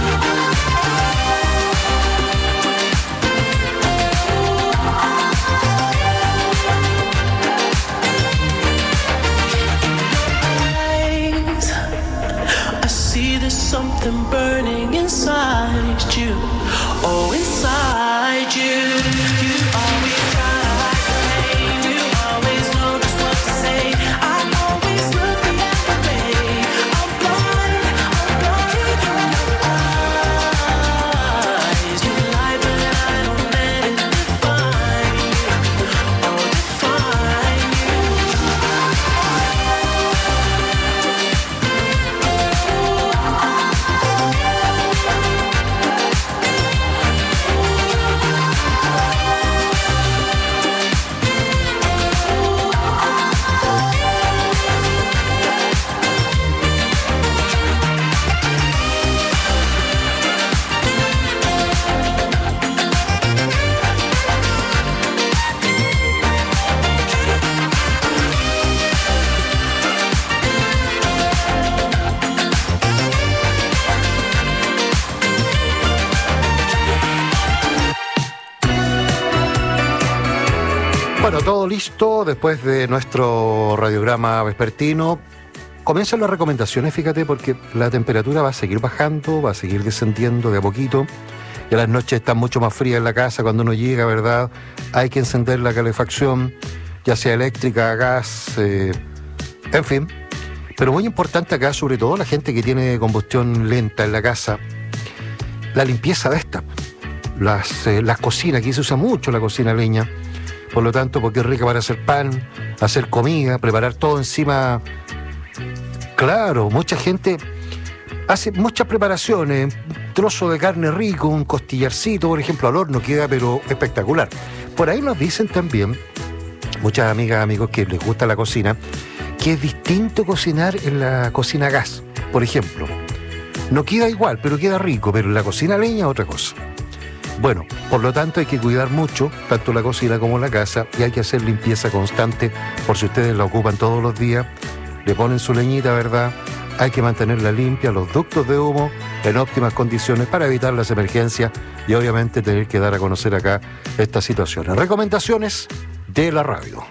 Eyes, I see there's something burning inside you. Oh, inside you. You always try to hide the pain. You always know just what to say. I always look the other way. I'm blind. Eyes, you lie, but I don't let it define you or define you. Bueno, todo listo después de nuestro radiograma vespertino. Comienzan las recomendaciones, fíjate, porque la temperatura va a seguir bajando, va a seguir descendiendo de a poquito. Ya las noches están mucho más frías en la casa cuando uno llega, ¿verdad? Hay que encender la calefacción, ya sea eléctrica, gas, en fin. Pero muy importante acá, sobre todo la gente que tiene combustión lenta en la casa, la limpieza de esta. Las cocinas, aquí se usa mucho la cocina a leña, por lo tanto, porque es rica para hacer pan, hacer comida, preparar todo encima. Claro, mucha gente hace muchas preparaciones, un trozo de carne rico, un costillarcito, por ejemplo, al horno queda pero espectacular. Por ahí nos dicen también, muchas amigas, amigos que les gusta la cocina, que es distinto cocinar en la cocina a gas, por ejemplo. No queda igual, pero queda rico, pero en la cocina a leña otra cosa. Bueno, por lo tanto hay que cuidar mucho, tanto la cocina como la casa, y hay que hacer limpieza constante, por si ustedes la ocupan todos los días, le ponen su leñita, ¿verdad? Hay que mantenerla limpia, los ductos de humo en óptimas condiciones para evitar las emergencias y obviamente tener que dar a conocer acá estas situaciones. Recomendaciones de la radio.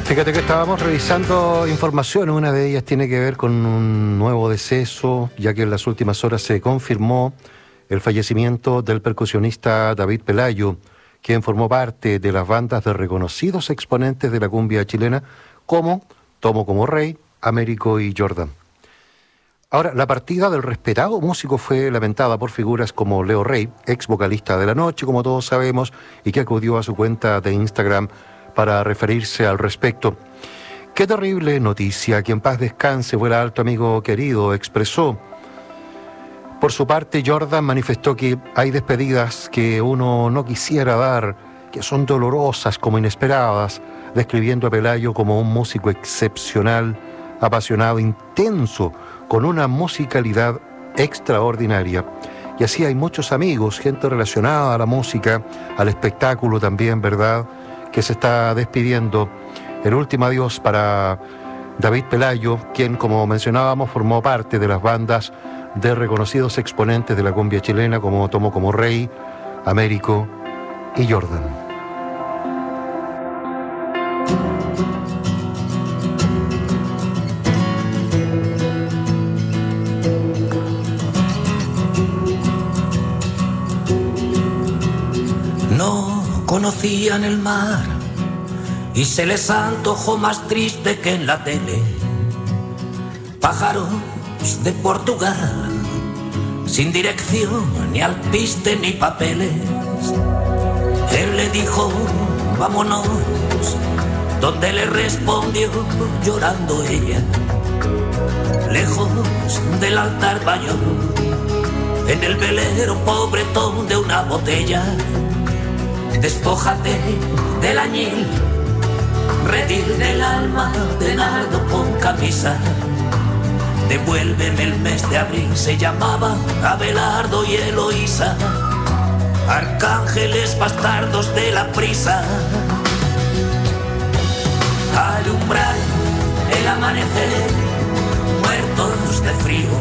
Fíjate que estábamos revisando información, una de ellas tiene que ver con un nuevo deceso, ya que en las últimas horas se confirmó el fallecimiento del percusionista David Pelayo, quien formó parte de las bandas de reconocidos exponentes de la cumbia chilena como Tomo como Rey, Américo y Jordan. Ahora, la partida del respetado músico fue lamentada por figuras como Leo Rey, ex vocalista de La Noche, como todos sabemos, y que acudió a su cuenta de Instagram para referirse al respecto. Qué terrible noticia, que en paz descanse, vuela alto amigo querido, expresó. Por su parte, Jordan manifestó que hay despedidas que uno no quisiera dar, que son dolorosas como inesperadas, describiendo a Pelayo como un músico excepcional, apasionado, intenso, con una musicalidad extraordinaria. Y así hay muchos amigos, gente relacionada a la música, al espectáculo también, ¿verdad?, que se está despidiendo. El último adiós para David Pelayo, quien, como mencionábamos, formó parte de las bandas de reconocidos exponentes de la cumbia chilena como Tomo como Rey, Américo y Jordan. No conocían el mar y se les antojó más triste que en la tele. Pájaros de Portugal, sin dirección, ni alpiste, ni papeles. Él le dijo, vámonos, donde le respondió llorando ella. Lejos del altar mayor, en el velero pobretón de una botella. Despójate del añil, redil del alma de nardo con camisa. Devuélveme el mes de abril, se llamaba Abelardo y Eloísa, arcángeles bastardos de la prisa. Alumbrar el amanecer, muertos de frío,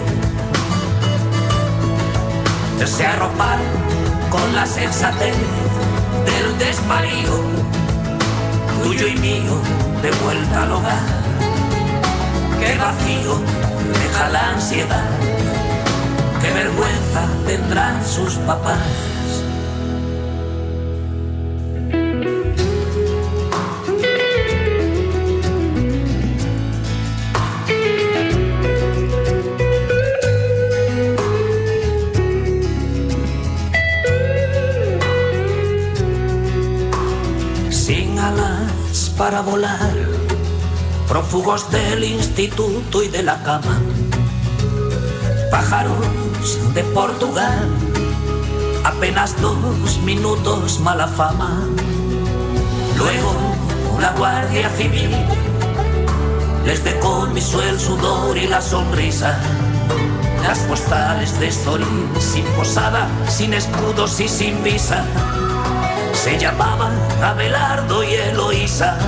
se arroparon con la sensatez del desvarío, tuyo y mío, de vuelta al hogar. Qué vacío deja la ansiedad, qué vergüenza tendrán sus papás. Para volar, prófugos del instituto y de la cama. Pájaros de Portugal, apenas 2 minutos, mala fama. Luego la Guardia Civil les decomisó el sudor y la sonrisa. Las postales de Estoril, sin posada, sin escudos y sin visa. Se llamaban Abelardo y Eloísa.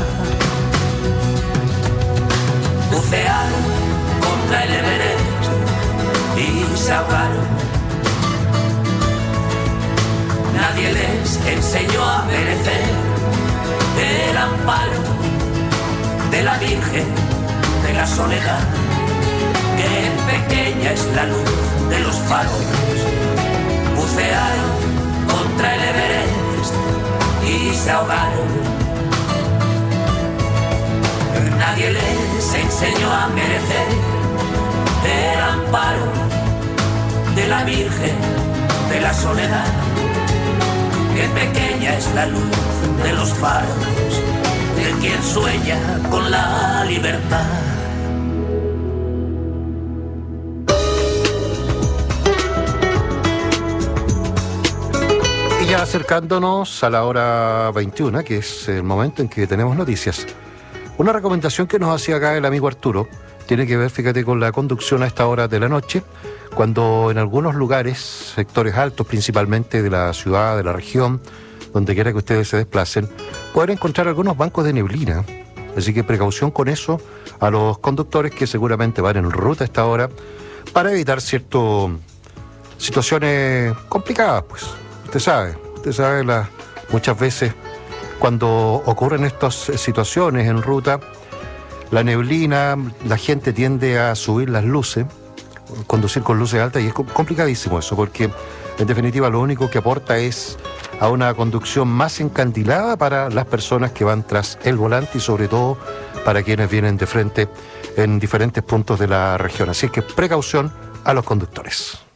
Bucearon contra el Everest y se ahogaron. Nadie les enseñó a merecer el amparo de la Virgen de la Soledad. Qué pequeña es la luz de los faros. Bucearon contra el Everest y se ahogaron. Nadie les enseñó a merecer el amparo de la Virgen de la Soledad. Qué pequeña es la luz de los faros de quien sueña con la libertad. Ya acercándonos a la hora 21, que es el momento en que tenemos noticias. Una recomendación que nos hacía acá el amigo Arturo tiene que ver, fíjate, con la conducción a esta hora de la noche, cuando en algunos lugares, sectores altos principalmente de la ciudad, de la región, donde quiera que ustedes se desplacen, pueden encontrar algunos bancos de neblina. Así que precaución con eso a los conductores que seguramente van en ruta a esta hora, para evitar situaciones complicadas, pues. Usted sabe, muchas veces Cuando ocurren estas situaciones en ruta, la neblina, la gente tiende a subir las luces, conducir con luces altas, y es complicadísimo eso, porque en definitiva lo único que aporta es a una conducción más encandilada para las personas que van tras el volante y sobre todo para quienes vienen de frente en diferentes puntos de la región. Así es que precaución a los conductores.